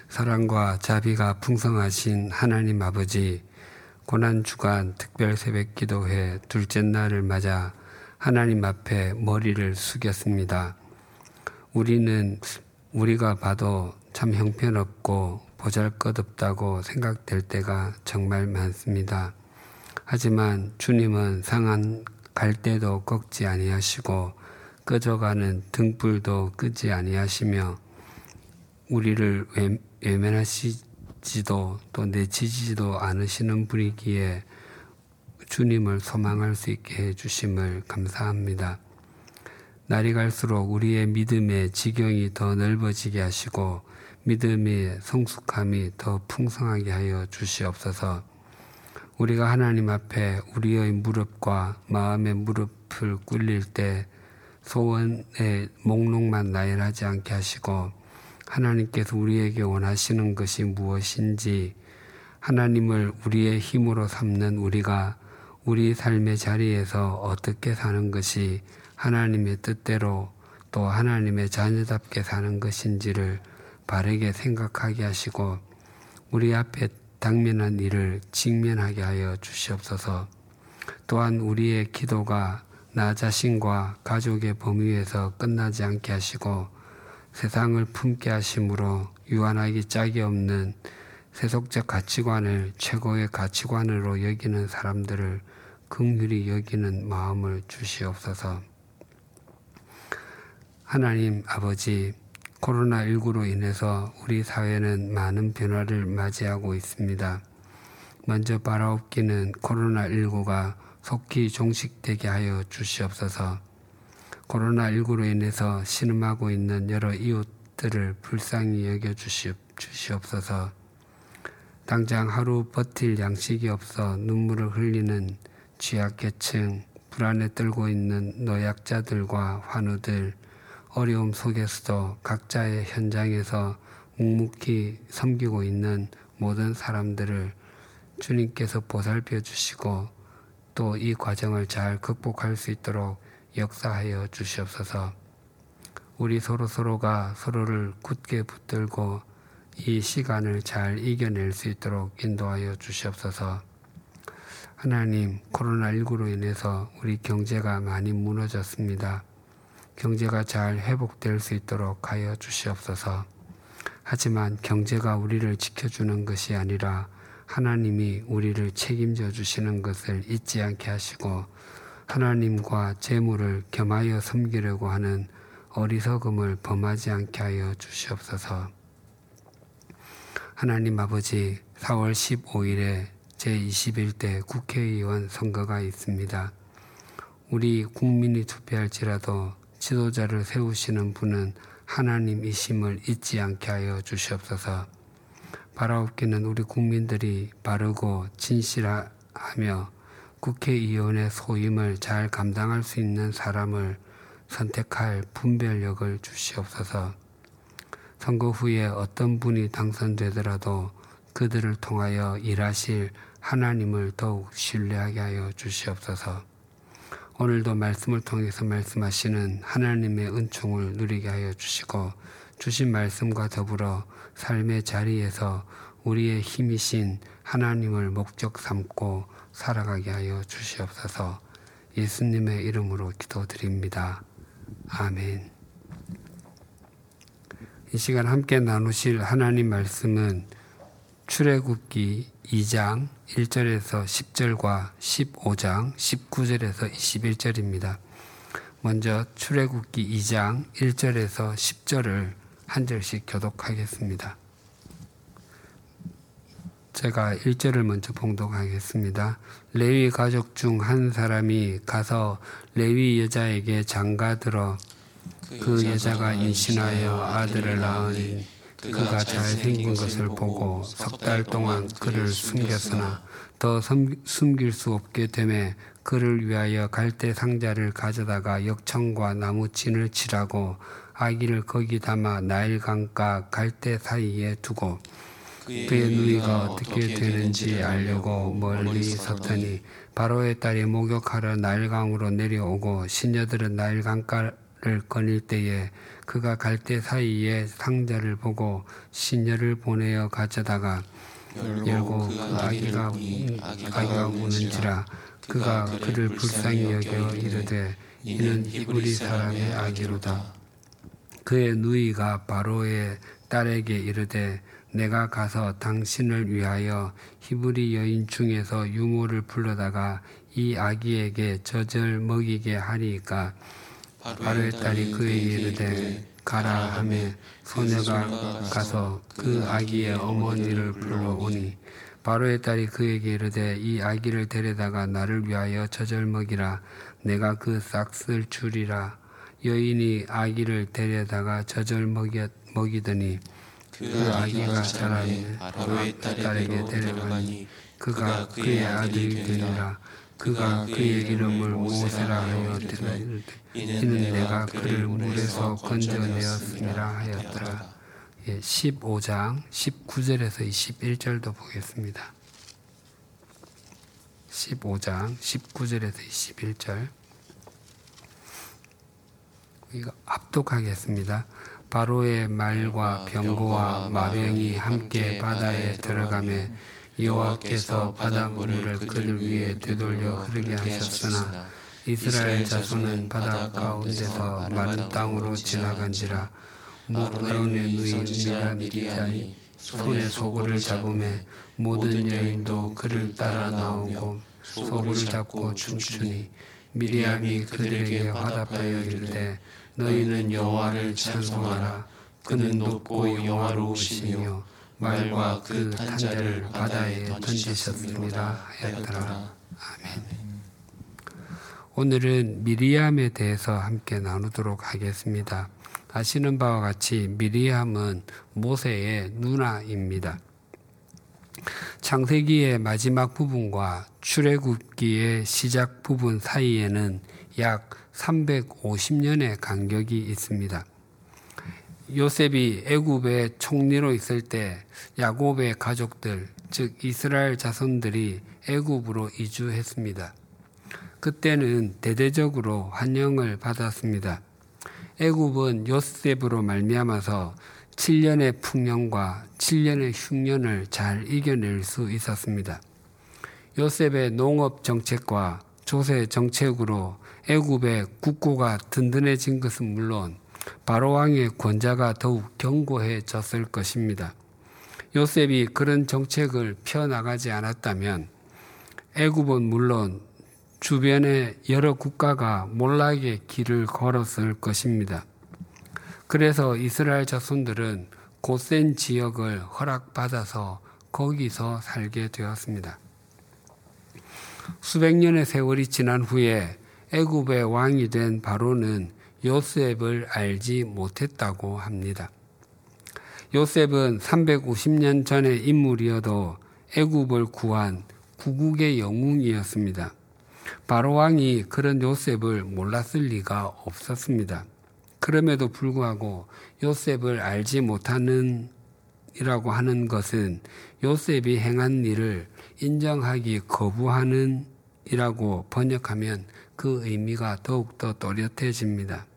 사랑과 자비가 풍성하신 하나님 아버지, 고난주간 특별 새벽기도회 둘째 날을 맞아 하나님 앞에 머리를 숙였습니다. 우리가 봐도 참 형편없고 보잘것없다고 생각될 때가 정말 많습니다. 하지만 주님은 상한 갈대도 꺾지 아니하시고 꺼져가는 등불도 끄지 아니하시며 우리를 외면하시지도 또 내치지도 않으시는 분이기에 주님을 소망할 수 있게 해주심을 감사합니다. 날이 갈수록 우리의 믿음의 지경이 더 넓어지게 하시고 믿음의 성숙함이 더 풍성하게 하여 주시옵소서. 우리가 하나님 앞에 우리의 무릎과 마음의 무릎을 꿇릴 때 소원의 목록만 나열하지 않게 하시고 하나님께서 우리에게 원하시는 것이 무엇인지 하나님을 우리의 힘으로 삼는 우리가 우리 삶의 자리에서 어떻게 사는 것이 하나님의 뜻대로 또 하나님의 자녀답게 사는 것인지를 바르게 생각하게 하시고 우리 앞에 당면한 일을 직면하게 하여 주시옵소서. 또한 우리의 기도가 나 자신과 가족의 범위에서 끝나지 않게 하시고 세상을 품게 하심으로 유한하기 짝이 없는 세속적 가치관을 최고의 가치관으로 여기는 사람들을 긍휼히 여기는 마음을 주시옵소서. 하나님 아버지, 코로나19로 인해서 우리 사회는 많은 변화를 맞이하고 있습니다. 먼저 바라옵기는 코로나19가 속히 종식되게 하여 주시옵소서. 코로나19로 인해서 신음하고 있는 여러 이웃들을 불쌍히 여겨 주시옵소서. 당장 하루 버틸 양식이 없어 눈물을 흘리는 취약계층, 불안에 떨고 있는 노약자들과 환우들, 어려움 속에서도 각자의 현장에서 묵묵히 섬기고 있는 모든 사람들을 주님께서 보살펴 주시고 또 이 과정을 잘 극복할 수 있도록 역사하여 주시옵소서. 우리 서로가 서로를 굳게 붙들고 이 시간을 잘 이겨낼 수 있도록 인도하여 주시옵소서. 하나님, 코로나19로 인해서 우리 경제가 많이 무너졌습니다. 경제가 잘 회복될 수 있도록 하여 주시옵소서. 하지만 경제가 우리를 지켜주는 것이 아니라 하나님이 우리를 책임져 주시는 것을 잊지 않게 하시고 하나님과 재물을 겸하여 섬기려고 하는 어리석음을 범하지 않게 하여 주시옵소서. 하나님 아버지, 4월 15일에 제21대 국회의원 선거가 있습니다. 우리 국민이 투표할지라도 지도자를 세우시는 분은 하나님이심을 잊지 않게 하여 주시옵소서. 바라옵기는 우리 국민들이 바르고 진실하며 국회의원의 소임을 잘 감당할 수 있는 사람을 선택할 분별력을 주시옵소서. 선거 후에 어떤 분이 당선되더라도 그들을 통하여 일하실 하나님을 더욱 신뢰하게 하여 주시옵소서. 오늘도 말씀을 통해서 말씀하시는 하나님의 은총을 누리게 하여 주시고 주신 말씀과 더불어 삶의 자리에서 우리의 힘이신 하나님을 목적 삼고 살아가게 하여 주시옵소서. 예수님의 이름으로 기도드립니다. 아멘. 이 시간 함께 나누실 하나님 말씀은 출애굽기 2장 1절에서 10절과 15장 19절에서 21절입니다. 먼저 출애굽기 2장 1절에서 10절을 한 절씩 교독하겠습니다. 제가 1절을 먼저 봉독하겠습니다. 레위 가족 중 한 사람이 가서 레위 여자에게 장가들어 그 여자가 임신하여 아들을 낳으니 그가 잘생긴 것을 보고 석 달 동안 그를 숨겼으나 더 숨길 수 없게 되매 그를 위하여 갈대 상자를 가져다가 역청과 나무진을 칠하고 아기를 거기 담아 나일강과 갈대 사이에 두고 그의 누이가 어떻게 되는지 알려고 멀리 섰더니 바로의 딸이 목욕하러 나일강으로 내려오고 시녀들은 나일강가를 꺼낼 때에 그가 갈대 사이에 상자를 보고 시녀를 보내어 가져다가 열고 그 아기가 우는지라 그가 그를 불쌍히 여겨 이르되 이는 히브리 사람의 아기로다. 그의 누이가 바로의 딸에게 이르되 내가 가서 당신을 위하여 히브리 여인 중에서 유모를 불러다가 이 아기에게 젖을 먹이게 하리이까. 바로의 딸이 그에게 이르되 가라 하매 소녀가 가서 그 아기의 어머니를 불러오니 바로의 딸이 그에게 이르되 이 아기를 데려다가 나를 위하여 젖을 먹이라. 내가 그 싹쓸 주리라. 여인이 아기를 데려다가 젖을 먹이더니 그 아기가 자라니 바로의 딸에게 데려가니 그가 그의 아들이 되니라. 그가 그의 이름을 모세라 하여 이르되 이는 내가 그를 물에서 건져내었음이라 하였더라. 15장 19절에서 21절도 보겠습니다. 15장 19절에서 21절 이거 합독하겠습니다. 바로의 말과 병거와 마병이 함께 바다에 들어가매 여호와께서 바닷물을 그들 위에 되돌려 흐르게 하셨으나 이스라엘 자손은 바다 가운데서 마른 땅으로 지나간지라. 아론의 누이 미리암이 손에 소굴을 잡음에 모든 여인도 그를 따라 나오고 소굴을 잡고 춤추니 미리암이 그들에게 화답하여 이르되 너희는 여호와를 찬송하라. 그는 높고 영화로우시며 말과 그 탄자를 바다에 던지셨습니다 하였더라. 아멘. 오늘은 미리암에 대해서 함께 나누도록 하겠습니다. 아시는 바와 같이 미리암은 모세의 누나입니다. 창세기의 마지막 부분과 출애굽기의 시작 부분 사이에는 약 350년의 간격이 있습니다. 요셉이 애굽의 총리로 있을 때 야곱의 가족들, 즉 이스라엘 자손들이 애굽으로 이주했습니다. 그때는 대대적으로 환영을 받았습니다. 애굽은 요셉으로 말미암아서 7년의 풍년과 7년의 흉년을 잘 이겨낼 수 있었습니다. 요셉의 농업 정책과 조세 정책으로 애굽의 국고가 든든해진 것은 물론 바로왕의 권자가 더욱 견고해졌을 것입니다. 요셉이 그런 정책을 펴나가지 않았다면 애굽은 물론 주변의 여러 국가가 몰락의 길을 걸었을 것입니다. 그래서 이스라엘 자손들은 곧센 지역을 허락받아서 거기서 살게 되었습니다. 수백 년의 세월이 지난 후에 애굽의 왕이 된 바로는 요셉을 알지 못했다고 합니다. 요셉은 350년 전의 인물이어도 애굽을 구한 구국의 영웅이었습니다. 바로 왕이 그런 요셉을 몰랐을 리가 없었습니다. 그럼에도 불구하고 요셉을 알지 못하는 이라고 하는 것은 요셉이 행한 일을 인정하기 거부하는 이라고 번역하면 그 의미가 더욱더 또렷해집니다.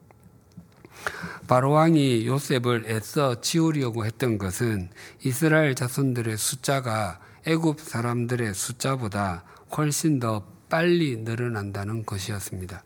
바로 왕이 요셉을 애써 지우려고 했던 것은 이스라엘 자손들의 숫자가 애굽 사람들의 숫자보다 훨씬 더 빨리 늘어난다는 것이었습니다.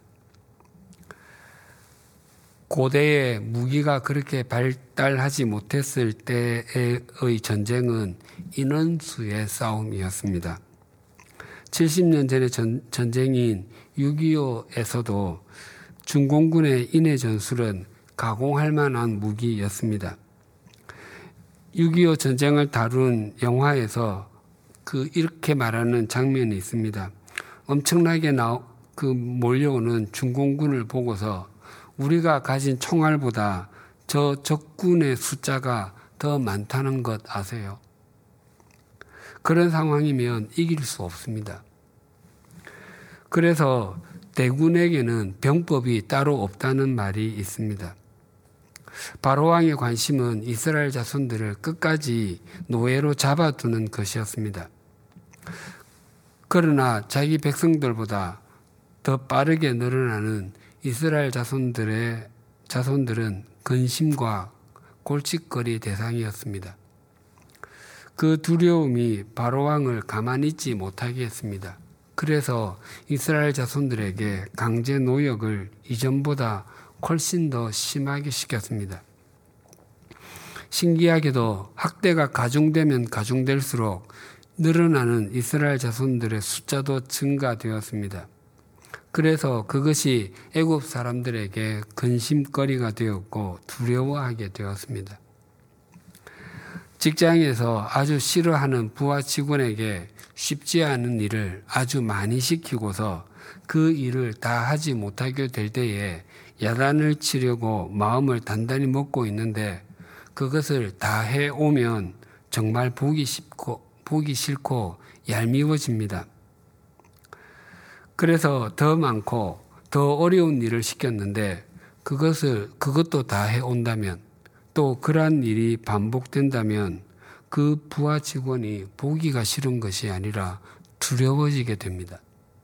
고대의 무기가 그렇게 발달하지 못했을 때의 전쟁은 인원수의 싸움이었습니다. 70년 전의 전쟁인 6.25에서도 중공군의 인해 전술은 가공할 만한 무기였습니다. 6.25 전쟁을 다룬 영화에서 이렇게 말하는 장면이 있습니다. 엄청나게 몰려오는 중공군을 보고서 우리가 가진 총알보다 저 적군의 숫자가 더 많다는 것 아세요? 그런 상황이면 이길 수 없습니다. 그래서 대군에게는 병법이 따로 없다는 말이 있습니다. 바로왕의 관심은 이스라엘 자손들을 끝까지 노예로 잡아두는 것이었습니다. 그러나 자기 백성들보다 더 빠르게 늘어나는 이스라엘 자손들은 근심과 골칫거리 대상이었습니다. 그 두려움이 바로 왕을 가만히 있지 못하게 했습니다. 그래서 이스라엘 자손들에게 강제 노역을 이전보다 훨씬 더 심하게 시켰습니다. 신기하게도 학대가 가중되면 가중될수록 늘어나는 이스라엘 자손들의 숫자도 증가되었습니다. 그래서 그것이 애굽 사람들에게 근심거리가 되었고 두려워하게 되었습니다. 직장에서 아주 싫어하는 부하 직원에게 쉽지 않은 일을 아주 많이 시키고서 그 일을 다 하지 못하게 될 때에 야단을 치려고 마음을 단단히 먹고 있는데 그것을 다 해오면 정말 보기 싫고 얄미워집니다. 그래서 더 많고 더 어려운 일을 시켰는데 그것도 다 해온다면 또 그러한 일이 반복된다면 그 부하 직원이 보기가 싫은 것이 아니라 두려워지게 됩니다.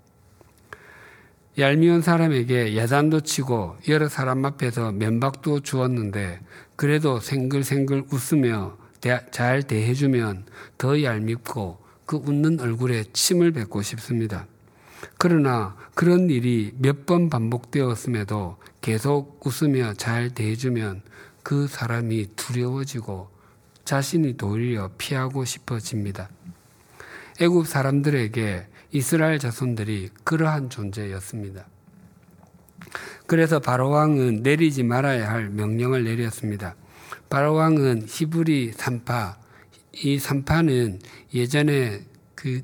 얄미운 사람에게 야단도 치고 여러 사람 앞에서 면박도 주었는데 그래도 생글생글 웃으며 잘 대해주면 더 얄밉고 그 웃는 얼굴에 침을 뱉고 싶습니다. 그러나 그런 일이 몇 번 반복되었음에도 계속 웃으며 잘 대해주면 그 사람이 두려워지고 자신이 도리어 피하고 싶어집니다. 애굽 사람들에게 이스라엘 자손들이 그러한 존재였습니다. 그래서 바로 왕은 내리지 말아야 할 명령을 내렸습니다. 바로 왕은 히브리 산파, 이 산파는 예전에 그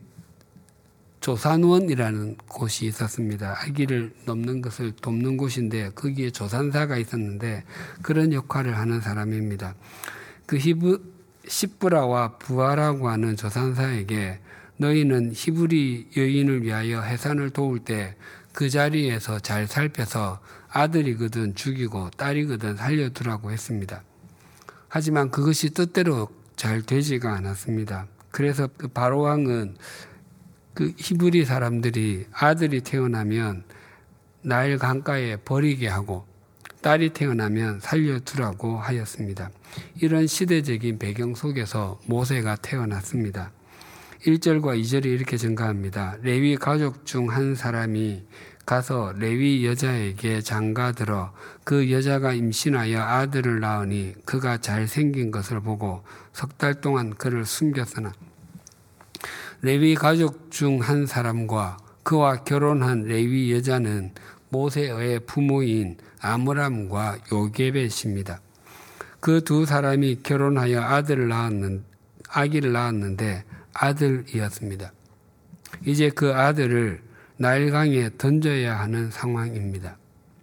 조산원이라는 곳이 있었습니다. 아기를 넘는 것을 돕는 곳인데 거기에 조산사가 있었는데 그런 역할을 하는 사람입니다. 그 시브라와 부하라고 하는 조산사에게 너희는 히브리 여인을 위하여 해산을 도울 때 그 자리에서 잘 살펴서 아들이거든 죽이고 딸이거든 살려두라고 했습니다. 하지만 그것이 뜻대로 잘 되지가 않았습니다. 그래서 그 바로 왕은 그 히브리 사람들이 아들이 태어나면 나일 강가에 버리게 하고 딸이 태어나면 살려두라고 하였습니다. 이런 시대적인 배경 속에서 모세가 태어났습니다. 1절과 2절이 이렇게 증가합니다. 레위 가족 중 한 사람이 가서 레위 여자에게 장가들어 그 여자가 임신하여 아들을 낳으니 그가 잘생긴 것을 보고 3달 동안 그를 숨겼으나 레위 가족 중 한 사람과 그와 결혼한 레위 여자는 모세의 부모인 아므람과 요게벳입니다. 그 두 사람이 결혼하여 아기를 낳았는데 아들이었습니다. 이제 그 아들을 나일강에 던져야 하는 상황입니다.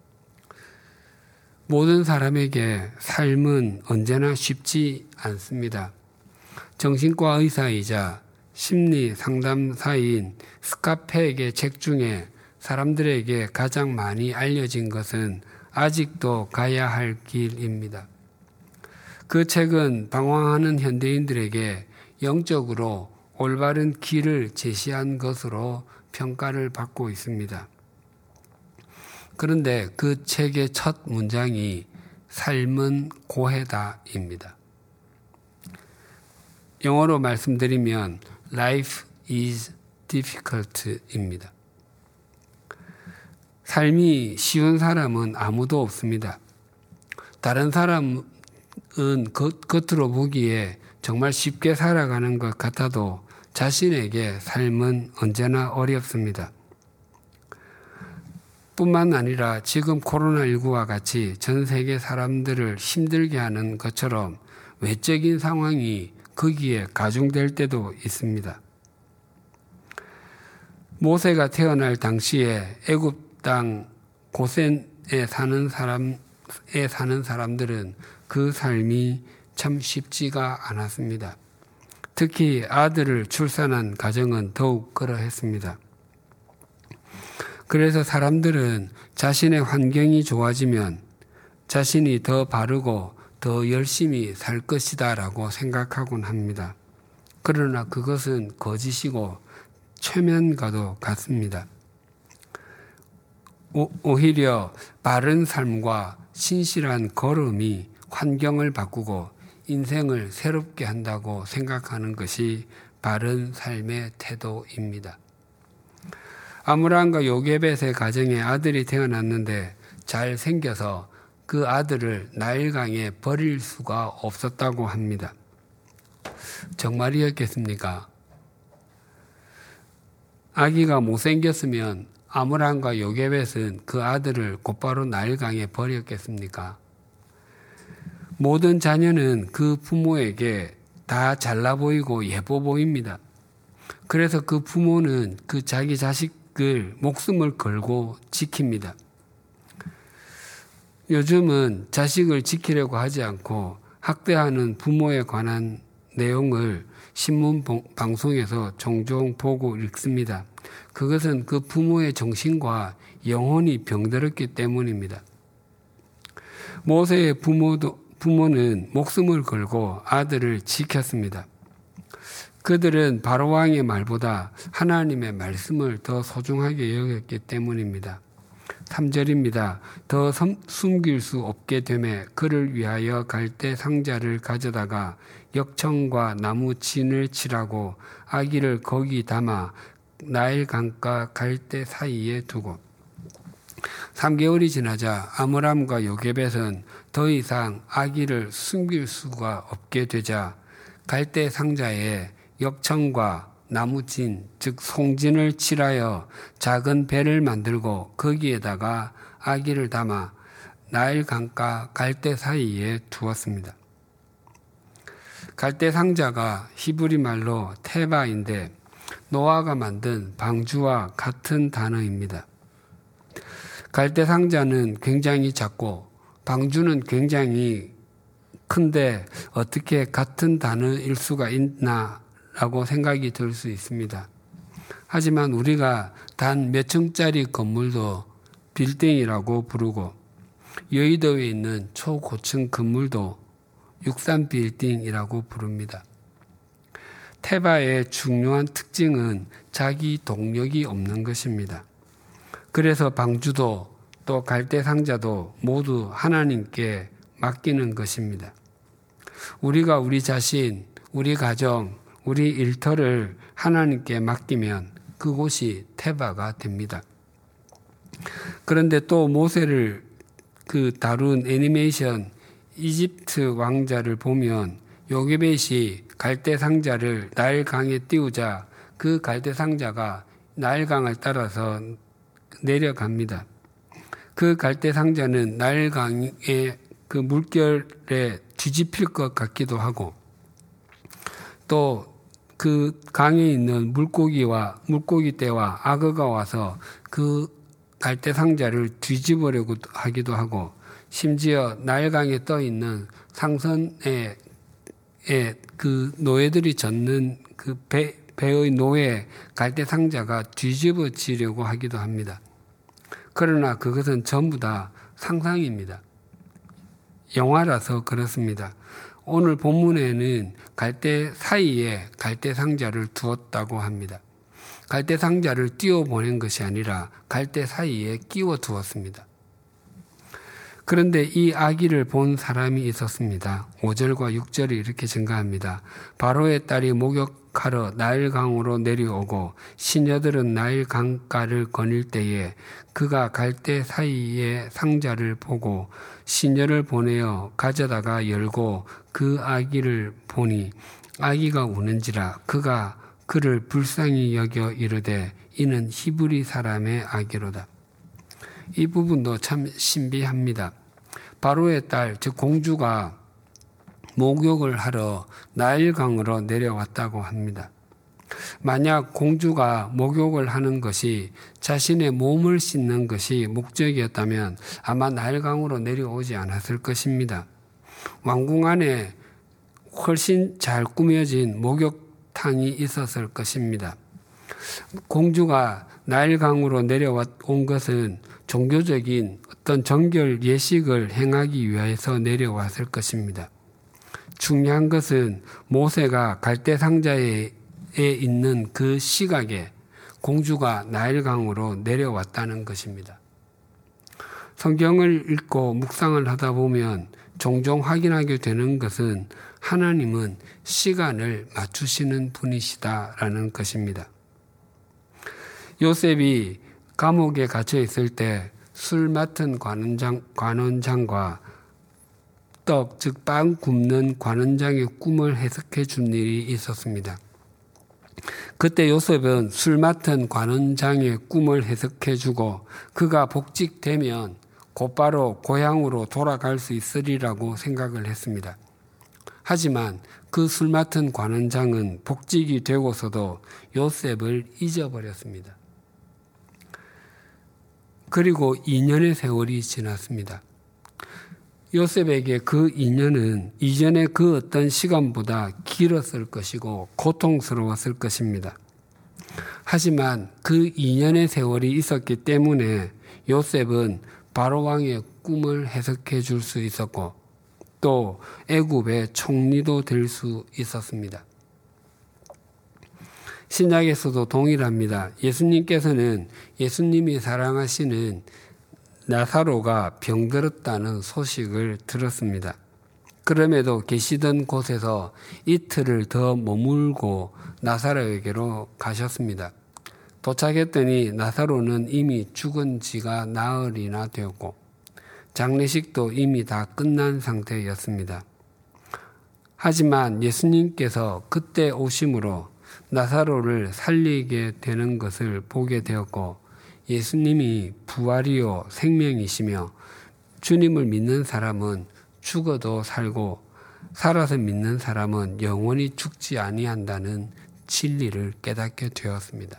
모든 사람에게 삶은 언제나 쉽지 않습니다. 정신과 의사이자 심리 상담사인 스카페의 책 중에 사람들에게 가장 많이 알려진 것은 아직도 가야 할 길입니다. 그 책은 방황하는 현대인들에게 영적으로 올바른 길을 제시한 것으로 평가를 받고 있습니다. 그런데 그 책의 첫 문장이 삶은 고해다입니다. 영어로 말씀드리면 Life is difficult입니다. 삶이 쉬운 사람은 아무도 없습니다. 다른 사람은 겉으로 보기에 정말 쉽게 살아가는 것 같아도 자신에게 삶은 언제나 어렵습니다. 뿐만 아니라 지금 코로나19와 같이 전 세계 사람들을 힘들게 하는 것처럼 외적인 상황이 거기에 가중될 때도 있습니다. 모세가 태어날 당시에 애굽 땅 고센에 사는 사람들은 그 삶이 참 쉽지가 않았습니다. 특히 아들을 출산한 가정은 더욱 그러했습니다. 그래서 사람들은 자신의 환경이 좋아지면 자신이 더 바르고 더 열심히 살 것이다라고 생각하곤 합니다. 그러나 그것은 거짓이고 최면과도 같습니다. 오히려 바른 삶과 신실한 걸음이 환경을 바꾸고 인생을 새롭게 한다고 생각하는 것이 바른 삶의 태도입니다. 아므람과 요게벳의 가정에 아들이 태어났는데 잘 생겨서 그 아들을 나일강에 버릴 수가 없었다고 합니다. 정말이었겠습니까? 아기가 못생겼으면 아므람과 요게벳은 그 아들을 곧바로 나일강에 버렸겠습니까? 모든 자녀는 그 부모에게 다 잘나 보이고 예뻐 보입니다. 그래서 그 부모는 그 자기 자식을 목숨을 걸고 지킵니다. 요즘은 자식을 지키려고 하지 않고 학대하는 부모에 관한 내용을 신문 방송에서 종종 보고 읽습니다. 그것은 그 부모의 정신과 영혼이 병들었기 때문입니다. 모세의 부모는 목숨을 걸고 아들을 지켰습니다. 그들은 바로왕의 말보다 하나님의 말씀을 더 소중하게 여겼기 때문입니다. 3절입니다. 더 숨길 수 없게 되매 그를 위하여 갈대 상자를 가져다가 역청과 나무 진을 칠하고 아기를 거기 담아 나일 강과 갈대 사이에 두고 3개월이 지나자 아므람과 요게벳은 더 이상 아기를 숨길 수가 없게 되자 갈대 상자에 역청과 나무진, 즉 송진을 칠하여 작은 배를 만들고 거기에다가 아기를 담아 나일 강과 갈대 사이에 두었습니다. 갈대 상자가 히브리 말로 테바인데 노아가 만든 방주와 같은 단어입니다. 갈대 상자는 굉장히 작고 방주는 굉장히 큰데 어떻게 같은 단어일 수가 있나 라고 생각이 들 수 있습니다. 하지만 우리가 단 몇 층짜리 건물도 빌딩이라고 부르고 여의도에 있는 초고층 건물도 63빌딩이라고 부릅니다. 테바의 중요한 특징은 자기 동력이 없는 것입니다. 그래서 방주도 또 갈대 상자도 모두 하나님께 맡기는 것입니다. 우리가 우리 자신, 우리 가정, 우리 일터를 하나님께 맡기면 그곳이 테바가 됩니다. 그런데 또 모세를 다룬 애니메이션 이집트 왕자를 보면 요게벳이 갈대 상자를 나일강에 띄우자 그 갈대 상자가 나일강을 따라서 내려갑니다. 그 갈대 상자는 나일강의 그 물결에 뒤집힐 것 같기도 하고 또 그 강에 있는 물고기떼와 악어가 와서 그 갈대 상자를 뒤집으려고 하기도 하고 심지어 나일강에 떠 있는 상선에 그 노예들이 젓는 그 배의 노예 갈대 상자가 뒤집어지려고 하기도 합니다. 그러나 그것은 전부 다 상상입니다. 영화라서 그렇습니다. 오늘 본문에는 갈대 사이에 갈대 상자를 두었다고 합니다. 갈대 상자를 띄워 보낸 것이 아니라 갈대 사이에 끼워 두었습니다. 그런데 이 아기를 본 사람이 있었습니다. 5절과 6절이 이렇게 증가합니다. 바로의 딸이 목욕하러 나일강으로 내려오고 시녀들은 나일 강가를 거닐 때에 그가 갈대 사이에 상자를 보고 시녀를 보내어 가져다가 열고 그 아기를 보니 아기가 우는지라 그가 그를 불쌍히 여겨 이르되 이는 히브리 사람의 아기로다. 이 부분도 참 신비합니다. 바로의 딸, 즉 공주가 목욕을 하러 나일강으로 내려왔다고 합니다. 만약 공주가 목욕을 하는 것이 자신의 몸을 씻는 것이 목적이었다면 아마 나일강으로 내려오지 않았을 것입니다. 왕궁 안에 훨씬 잘 꾸며진 목욕탕이 있었을 것입니다. 공주가 나일강으로 내려온 것은 종교적인 어떤 정결 예식을 행하기 위해서 내려왔을 것입니다. 중요한 것은 모세가 갈대 상자에 있는 그 시각에 공주가 나일강으로 내려왔다는 것입니다. 성경을 읽고 묵상을 하다 보면 종종 확인하게 되는 것은 하나님은 시간을 맞추시는 분이시다라는 것입니다. 요셉이 감옥에 갇혀 있을 때 술 맡은 관원장과 떡, 즉 빵 굽는 관원장의 꿈을 해석해 준 일이 있었습니다. 그때 요셉은 술 맡은 관원장의 꿈을 해석해 주고 그가 복직되면 곧바로 고향으로 돌아갈 수 있으리라고 생각을 했습니다. 하지만 그 술 맡은 관원장은 복직이 되고서도 요셉을 잊어버렸습니다. 그리고 2년의 세월이 지났습니다. 요셉에게 그 2년은 이전의 그 어떤 시간보다 길었을 것이고 고통스러웠을 것입니다. 하지만 그 2년의 세월이 있었기 때문에 요셉은 바로 왕의 꿈을 해석해 줄 수 있었고 또 애굽의 총리도 될 수 있었습니다. 신약에서도 동일합니다. 예수님께서는 예수님이 사랑하시는 나사로가 병들었다는 소식을 들었습니다. 그럼에도 계시던 곳에서 이틀을 더 머물고 나사로에게로 가셨습니다. 도착했더니 나사로는 이미 죽은 지가 나흘이나 되었고 장례식도 이미 다 끝난 상태였습니다. 하지만 예수님께서 그때 오심으로 나사로를 살리게 되는 것을 보게 되었고 예수님이 부활이요 생명이시며 주님을 믿는 사람은 죽어도 살고 살아서 믿는 사람은 영원히 죽지 아니한다는 진리를 깨닫게 되었습니다.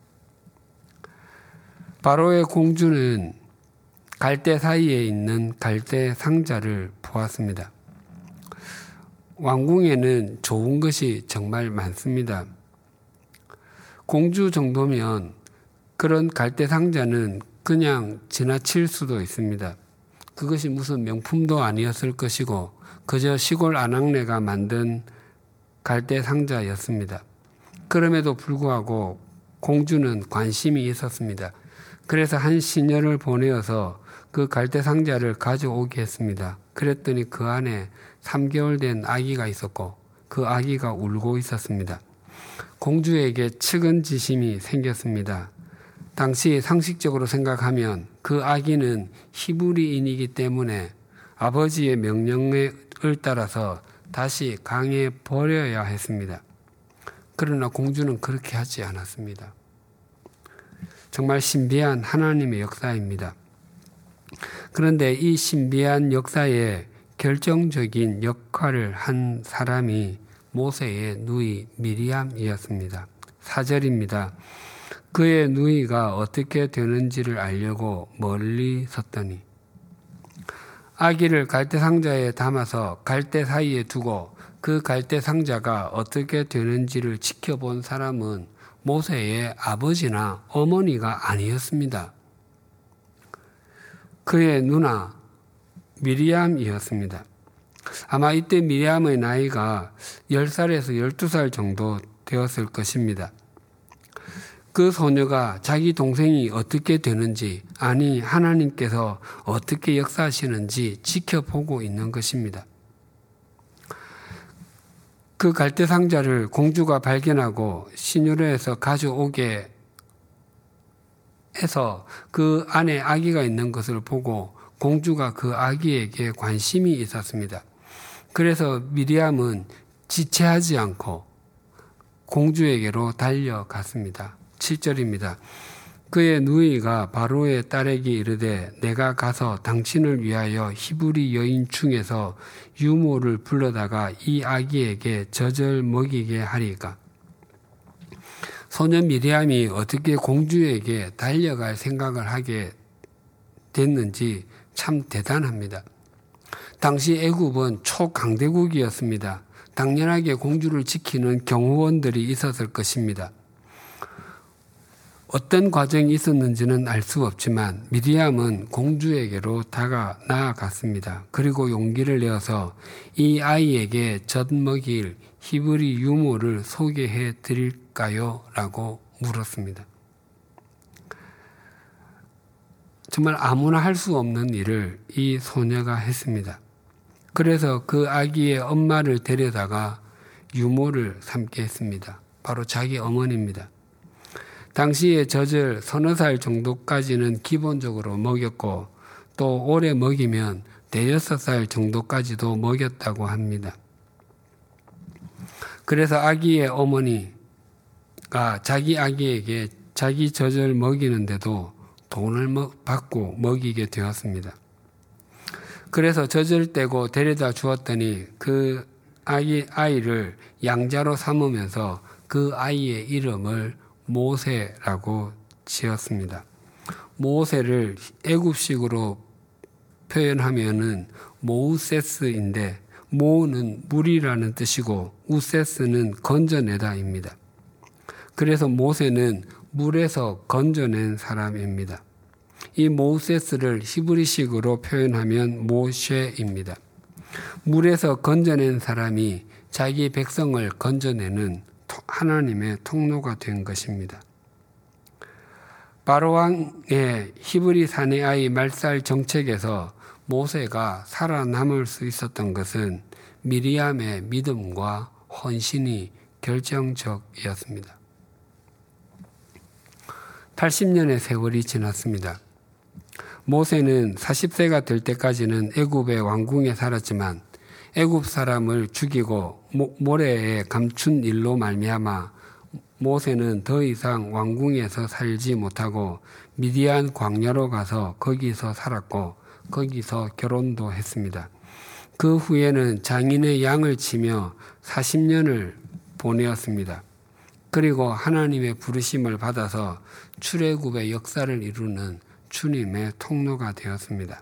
바로의 공주는 갈대 사이에 있는 갈대 상자를 보았습니다. 왕궁에는 좋은 것이 정말 많습니다. 공주 정도면 그런 갈대 상자는 그냥 지나칠 수도 있습니다. 그것이 무슨 명품도 아니었을 것이고 그저 시골 아낙네가 만든 갈대 상자였습니다. 그럼에도 불구하고 공주는 관심이 있었습니다. 그래서 한 시녀를 보내어서 그 갈대 상자를 가져오게 했습니다. 그랬더니 그 안에 3개월 된 아기가 있었고 그 아기가 울고 있었습니다. 공주에게 측은지심이 생겼습니다. 당시 상식적으로 생각하면 그 아기는 히브리인이기 때문에 아버지의 명령을 따라서 다시 강에 버려야 했습니다. 그러나 공주는 그렇게 하지 않았습니다. 정말 신비한 하나님의 역사입니다. 그런데 이 신비한 역사에 결정적인 역할을 한 사람이 모세의 누이 미리암이었습니다. 4절입니다. 그의 누이가 어떻게 되는지를 알려고 멀리 섰더니 아기를 갈대 상자에 담아서 갈대 사이에 두고 그 갈대 상자가 어떻게 되는지를 지켜본 사람은 모세의 아버지나 어머니가 아니었습니다. 그의 누나 미리암이었습니다. 아마 이때 미리암의 나이가 10살에서 12살 정도 되었을 것입니다. 그 소녀가 자기 동생이 어떻게 되는지, 아니 하나님께서 어떻게 역사하시는지 지켜보고 있는 것입니다. 그 갈대 상자를 공주가 발견하고 시누라에서 가져오게 해서 그 안에 아기가 있는 것을 보고 공주가 그 아기에게 관심이 있었습니다. 그래서 미리암은 지체하지 않고 공주에게로 달려갔습니다. 7절입니다. 그의 누이가 바로의 딸에게 이르되 내가 가서 당신을 위하여 히브리 여인 중에서 유모를 불러다가 이 아기에게 젖을 먹이게 하리까. 소녀 미리암이 어떻게 공주에게 달려갈 생각을 하게 됐는지 참 대단합니다. 당시 애굽은 초강대국이었습니다. 당연하게 공주를 지키는 경호원들이 있었을 것입니다. 어떤 과정이 있었는지는 알 수 없지만 미리암은 공주에게로 나아갔습니다. 그리고 용기를 내어서 이 아이에게 젖 먹일 히브리 유모를 소개해 드릴까요? 라고 물었습니다. 정말 아무나 할 수 없는 일을 이 소녀가 했습니다. 그래서 그 아기의 엄마를 데려다가 유모를 삼게 했습니다. 바로 자기 어머니입니다. 당시에 젖을 서너 살 정도까지는 기본적으로 먹였고 또 오래 먹이면 대여섯 살 정도까지도 먹였다고 합니다. 그래서 아기의 어머니가 자기 아기에게 자기 젖을 먹이는데도 돈을 받고 먹이게 되었습니다. 그래서 젖을 떼고 데려다 주었더니 그 아이를 양자로 삼으면서 그 아이의 이름을 모세라고 지었습니다. 모세를 애굽식으로 표현하면은 모우세스인데 모우는 물이라는 뜻이고 우세스는 건져내다입니다. 그래서 모세는 물에서 건져낸 사람입니다. 이 모우세스를 히브리식으로 표현하면 모쉐입니다. 물에서 건져낸 사람이 자기 백성을 건져내는 하나님의 통로가 된 것입니다. 바로왕의 히브리 사내아이 말살 정책에서 모세가 살아남을 수 있었던 것은 미리암의 믿음과 헌신이 결정적이었습니다. 80년의 세월이 지났습니다. 모세는 40세가 될 때까지는 애굽의 왕궁에 살았지만 애굽 사람을 죽이고 모래에 감춘 일로 말미암아 모세는 더 이상 왕궁에서 살지 못하고 미디안 광야로 가서 거기서 살았고 거기서 결혼도 했습니다. 그 후에는 장인의 양을 치며 40년을 보내었습니다. 그리고 하나님의 부르심을 받아서 출애굽의 역사를 이루는 주님의 통로가 되었습니다.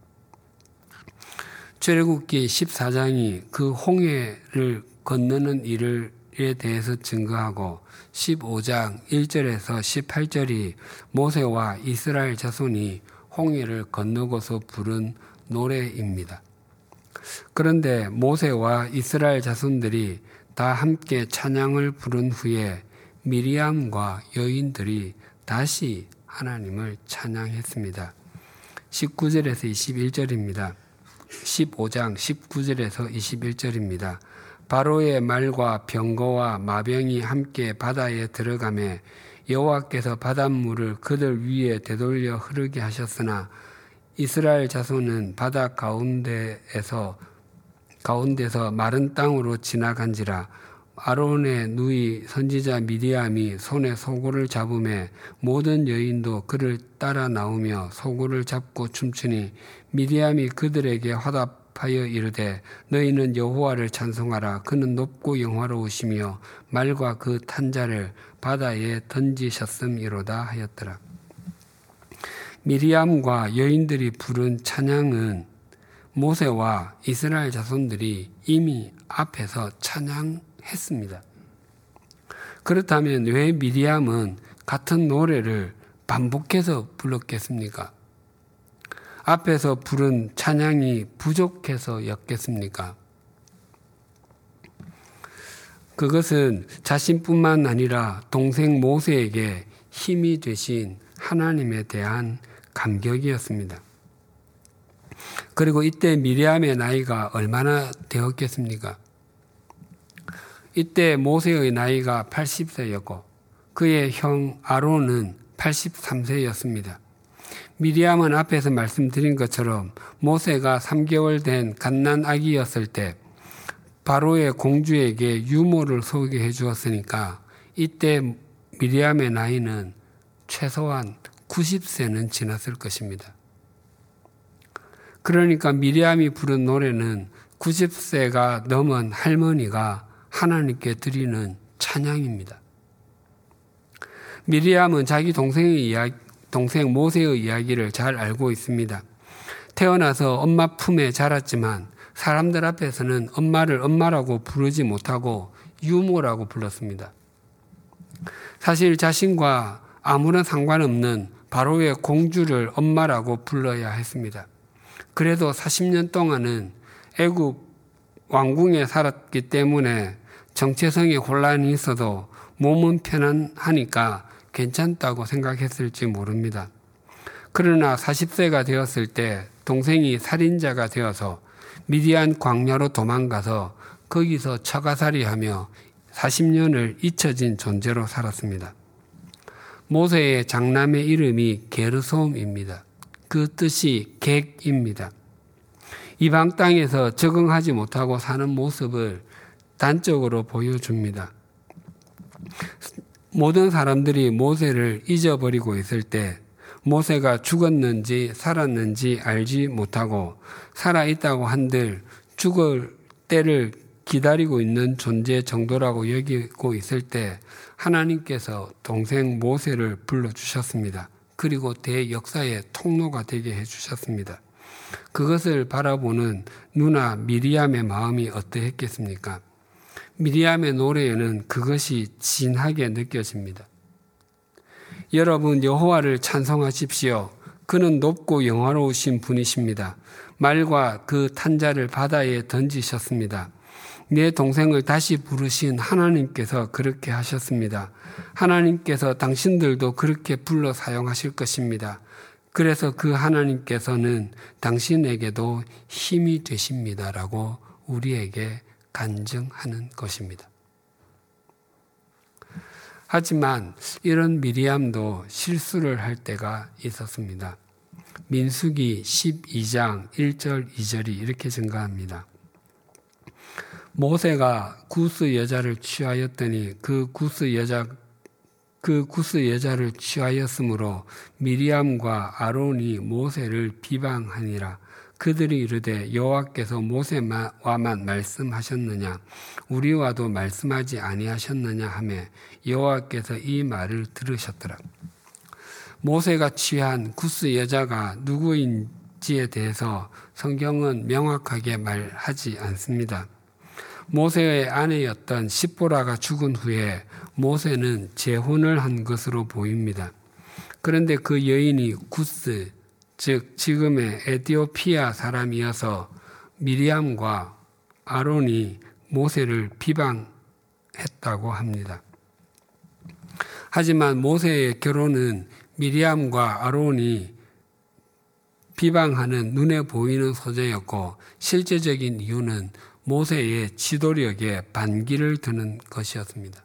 출애굽기 14장이 그 홍해를 건너는 일에 대해서 증거하고 15장 1절에서 18절이 모세와 이스라엘 자손이 홍해를 건너고서 부른 노래입니다. 그런데 모세와 이스라엘 자손들이 다 함께 찬양을 부른 후에 미리암과 여인들이 다시 하나님을 찬양했습니다. 19절에서 21절입니다. 15장 19절에서 21절입니다. 바로의 말과 병거와 마병이 함께 바다에 들어가매 여호와께서 바닷물을 그들 위에 되돌려 흐르게 하셨으나 이스라엘 자손은 바다 가운데서 마른 땅으로 지나간지라. 아론의 누이 선지자 미디암이 손에 소고를 잡음에 모든 여인도 그를 따라 나오며 소고를 잡고 춤추니 미디암이 그들에게 화답하여 이르되 너희는 여호와를 찬송하라. 그는 높고 영화로우시며 말과 그 탄자를 바다에 던지셨음이로다 하였더라. 미리암과 여인들이 부른 찬양은 모세와 이스라엘 자손들이 이미 앞에서 찬양했습니다. 그렇다면 왜 미리암은 같은 노래를 반복해서 불렀겠습니까? 앞에서 부른 찬양이 부족해서였겠습니까? 그것은 자신뿐만 아니라 동생 모세에게 힘이 되신 하나님에 대한 감격이었습니다. 그리고 이때 미리암의 나이가 얼마나 되었겠습니까? 이때 모세의 나이가 80세였고 그의 형 아론은 83세였습니다. 미리암은 앞에서 말씀드린 것처럼 모세가 3개월 된 갓난 아기였을 때 바로의 공주에게 유모를 소개해 주었으니까 이때 미리암의 나이는 최소한 90세는 지났을 것입니다. 그러니까 미리암이 부른 노래는 90세가 넘은 할머니가 하나님께 드리는 찬양입니다. 미리암은 자기 동생 모세의 이야기를 잘 알고 있습니다. 태어나서 엄마 품에 자랐지만 사람들 앞에서는 엄마를 엄마라고 부르지 못하고 유모라고 불렀습니다. 사실 자신과 아무런 상관없는 바로의 공주를 엄마라고 불러야 했습니다. 그래도 40년 동안은 애굽 왕궁에 살았기 때문에 정체성에 혼란이 있어도 몸은 편안하니까 괜찮다고 생각했을지 모릅니다. 그러나 40세가 되었을 때 동생이 살인자가 되어서 미디안 광야로 도망가서 거기서 처가살이하며 40년을 잊혀진 존재로 살았습니다. 모세의 장남의 이름이 게르솜입니다. 그 뜻이 객입니다. 이방 땅에서 적응하지 못하고 사는 모습을 단적으로 보여줍니다. 모든 사람들이 모세를 잊어버리고 있을 때 모세가 죽었는지 살았는지 알지 못하고 살아있다고 한들 죽을 때를 기다리고 있는 존재 정도라고 여기고 있을 때 하나님께서 동생 모세를 불러주셨습니다. 그리고 대역사의 통로가 되게 해주셨습니다. 그것을 바라보는 누나 미리암의 마음이 어떠했겠습니까? 미리암의 노래에는 그것이 진하게 느껴집니다. 여러분, 여호와를 찬송하십시오. 그는 높고 영화로우신 분이십니다. 말과 그 탄자를 바다에 던지셨습니다. 내 동생을 다시 부르신 하나님께서 그렇게 하셨습니다. 하나님께서 당신들도 그렇게 불러 사용하실 것입니다. 그래서 그 하나님께서는 당신에게도 힘이 되십니다라고 우리에게 간증하는 것입니다. 하지만 이런 미리암도 실수를 할 때가 있었습니다. 민수기 12장 1절 2절이 이렇게 증가합니다. 모세가 구스 여자를 취하였더니 그 구스 여자를 취하였으므로 미리암과 아론이 모세를 비방하니라. 그들이 이르되 여호와께서 모세와만 말씀하셨느냐 우리와도 말씀하지 아니하셨느냐 하매 여호와께서 이 말을 들으셨더라. 모세가 취한 구스 여자가 누구인지에 대해서 성경은 명확하게 말하지 않습니다. 모세의 아내였던 십보라가 죽은 후에 모세는 재혼을 한 것으로 보입니다. 그런데 그 여인이 구스, 즉 지금의 에티오피아 사람이어서 미리암과 아론이 모세를 비방했다고 합니다. 하지만 모세의 결혼은 미리암과 아론이 비방하는 눈에 보이는 소재였고 실제적인 이유는 모세의 지도력에 반기를 드는 것이었습니다.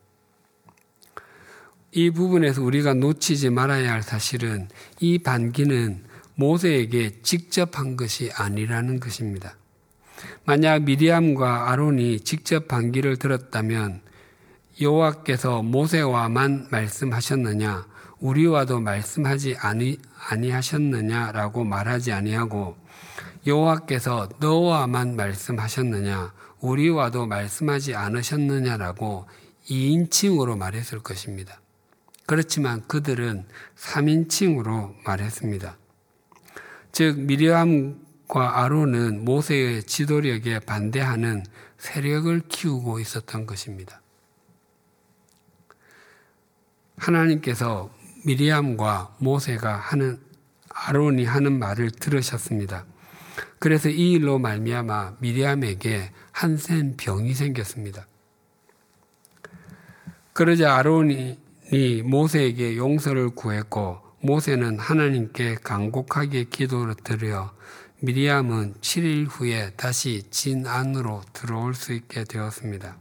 이 부분에서 우리가 놓치지 말아야 할 사실은 이 반기는 모세에게 직접 한 것이 아니라는 것입니다. 만약 미리암과 아론이 직접 반기를 들었다면 여호와께서 모세와만 말씀하셨느냐 우리와도 말씀하지 아니하셨느냐라고 말하지 아니하고 여호와께서 너와만 말씀하셨느냐 우리와도 말씀하지 않으셨느냐라고 2인칭으로 말했을 것입니다. 그렇지만 그들은 3인칭으로 말했습니다. 즉 미리암과 아론은 모세의 지도력에 반대하는 세력을 키우고 있었던 것입니다. 하나님께서 미리암과 아론이 하는 말을 들으셨습니다. 그래서 이 일로 말미암아 미리암에게 한센 병이 생겼습니다. 그러자 아론이 모세에게 용서를 구했고 모세는 하나님께 간곡하게 기도를 드려 미리암은 7일 후에 다시 진 안으로 들어올 수 있게 되었습니다.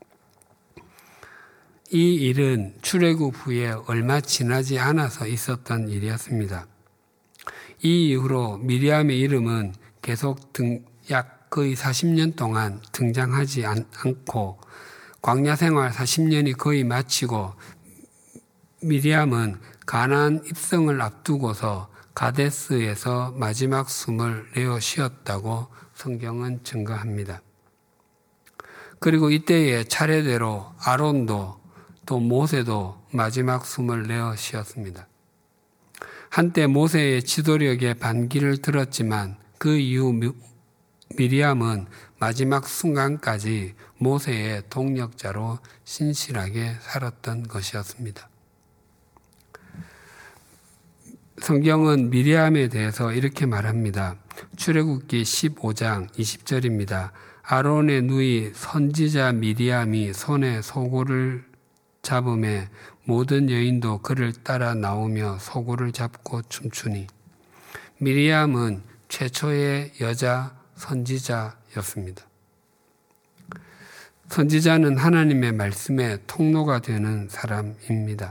이 일은 출애굽 후에 얼마 지나지 않아서 있었던 일이었습니다. 이 이후로 미리암의 이름은 계속 약 거의 40년 동안 등장하지 않고 광야 생활 40년이 거의 마치고 미리암은 가나안 입성을 앞두고서 가데스에서 마지막 숨을 내어 쉬었다고 성경은 증거합니다. 그리고 이때에 차례대로 아론도 또 모세도 마지막 숨을 내어 쉬었습니다. 한때 모세의 지도력에 반기를 들었지만 그 이후 미리암은 마지막 순간까지 모세의 동력자로 신실하게 살았던 것이었습니다. 성경은 미리암에 대해서 이렇게 말합니다. 출애굽기 15장 20절입니다. 아론의 누이 선지자 미리암이 손에 소고를 잡음에 모든 여인도 그를 따라 나오며 소고를 잡고 춤추니 미리암은 최초의 여자 선지자였습니다. 선지자는 하나님의 말씀의 통로가 되는 사람입니다.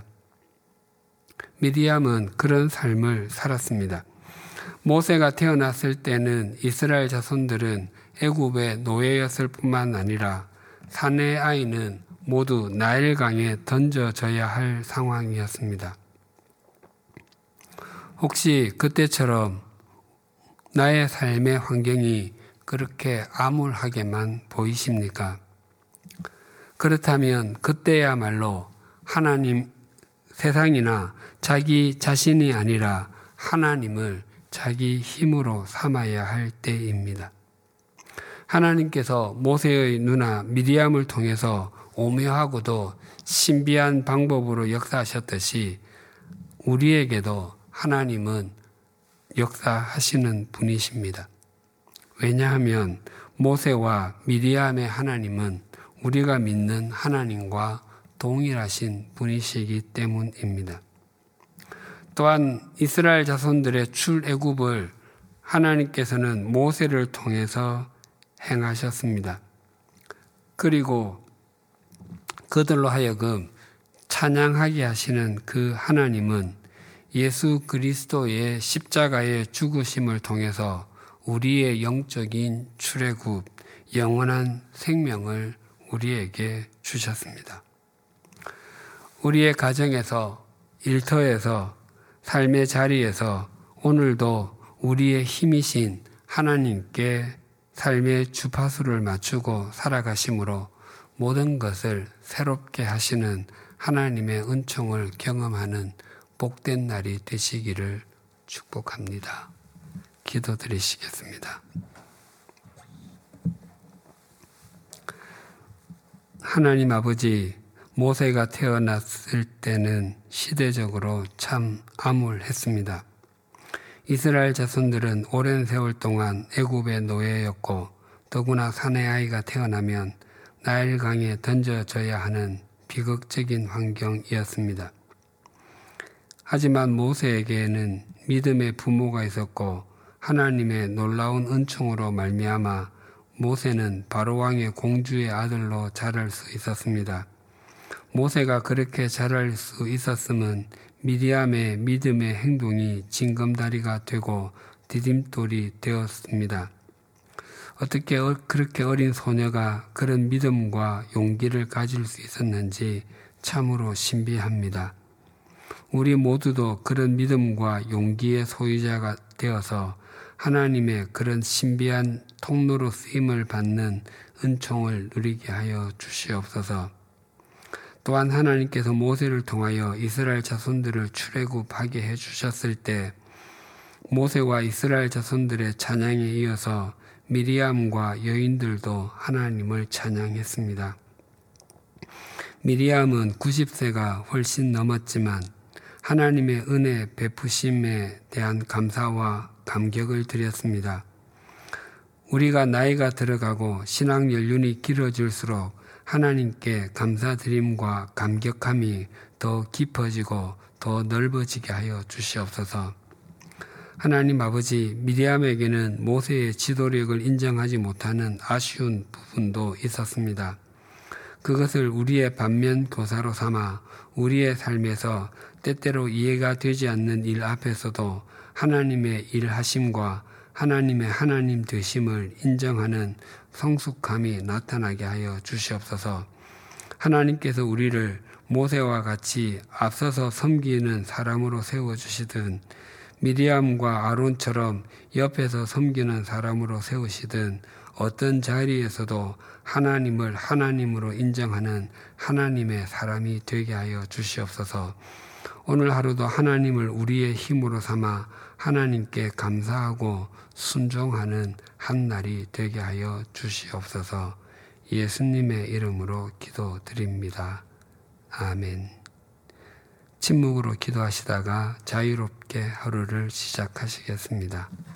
미리암은 그런 삶을 살았습니다. 모세가 태어났을 때는 이스라엘 자손들은 애굽의 노예였을 뿐만 아니라 사내 아이는 모두 나일강에 던져져야 할 상황이었습니다. 혹시 그때처럼 나의 삶의 환경이 그렇게 암울하게만 보이십니까? 그렇다면 그때야말로 하나님, 세상이나 자기 자신이 아니라 하나님을 자기 힘으로 삼아야 할 때입니다. 하나님께서 모세의 누나 미리암을 통해서 오묘하고도 신비한 방법으로 역사하셨듯이 우리에게도 하나님은 역사하시는 분이십니다. 왜냐하면 모세와 미리암의 하나님은 우리가 믿는 하나님과 동일하신 분이시기 때문입니다. 또한 이스라엘 자손들의 출애굽을 하나님께서는 모세를 통해서 행하셨습니다. 그리고 그들로 하여금 찬양하게 하시는 그 하나님은 예수 그리스도의 십자가의 죽으심을 통해서 우리의 영적인 출애굽, 영원한 생명을 우리에게 주셨습니다. 우리의 가정에서, 일터에서, 삶의 자리에서 오늘도 우리의 힘이신 하나님께 삶의 주파수를 맞추고 살아가심으로 모든 것을 새롭게 하시는 하나님의 은총을 경험하는 복된 날이 되시기를 축복합니다. 기도드리시겠습니다. 하나님 아버지, 모세가 태어났을 때는 시대적으로 참 암울했습니다. 이스라엘 자손들은 오랜 세월 동안 애굽의 노예였고 더구나 사내 아이가 태어나면 나일강에 던져져야 하는 비극적인 환경이었습니다. 하지만 모세에게는 믿음의 부모가 있었고 하나님의 놀라운 은총으로 말미암아 모세는 바로왕의 공주의 아들로 자랄 수 있었습니다. 모세가 그렇게 자랄 수 있었음은 미리암의 믿음의 행동이 징검다리가 되고 디딤돌이 되었습니다. 어떻게 그렇게 어린 소녀가 그런 믿음과 용기를 가질 수 있었는지 참으로 신비합니다. 우리 모두도 그런 믿음과 용기의 소유자가 되어서 하나님의 그런 신비한 통로로 쓰임을 받는 은총을 누리게 하여 주시옵소서. 또한 하나님께서 모세를 통하여 이스라엘 자손들을 출애굽하게 해주셨을 때 모세와 이스라엘 자손들의 찬양에 이어서 미리암과 여인들도 하나님을 찬양했습니다. 미리암은 90세가 훨씬 넘었지만 하나님의 은혜 베푸심에 대한 감사와 감격을 드렸습니다. 우리가 나이가 들어가고 신앙 연륜이 길어질수록 하나님께 감사드림과 감격함이 더 깊어지고 더 넓어지게 하여 주시옵소서. 하나님 아버지, 미리암에게는 모세의 지도력을 인정하지 못하는 아쉬운 부분도 있었습니다. 그것을 우리의 반면 교사로 삼아 우리의 삶에서 때때로 이해가 되지 않는 일 앞에서도 하나님의 일하심과 하나님의 하나님 되심을 인정하는 성숙함이 나타나게 하여 주시옵소서. 하나님께서 우리를 모세와 같이 앞서서 섬기는 사람으로 세워주시든 미리암과 아론처럼 옆에서 섬기는 사람으로 세우시든 어떤 자리에서도 하나님을 하나님으로 인정하는 하나님의 사람이 되게 하여 주시옵소서. 오늘 하루도 하나님을 우리의 힘으로 삼아 하나님께 감사하고 순종하는 한 날이 되게 하여 주시옵소서. 예수님의 이름으로 기도드립니다. 아멘. 침묵으로 기도하시다가 자유롭게 하루를 시작하시겠습니다.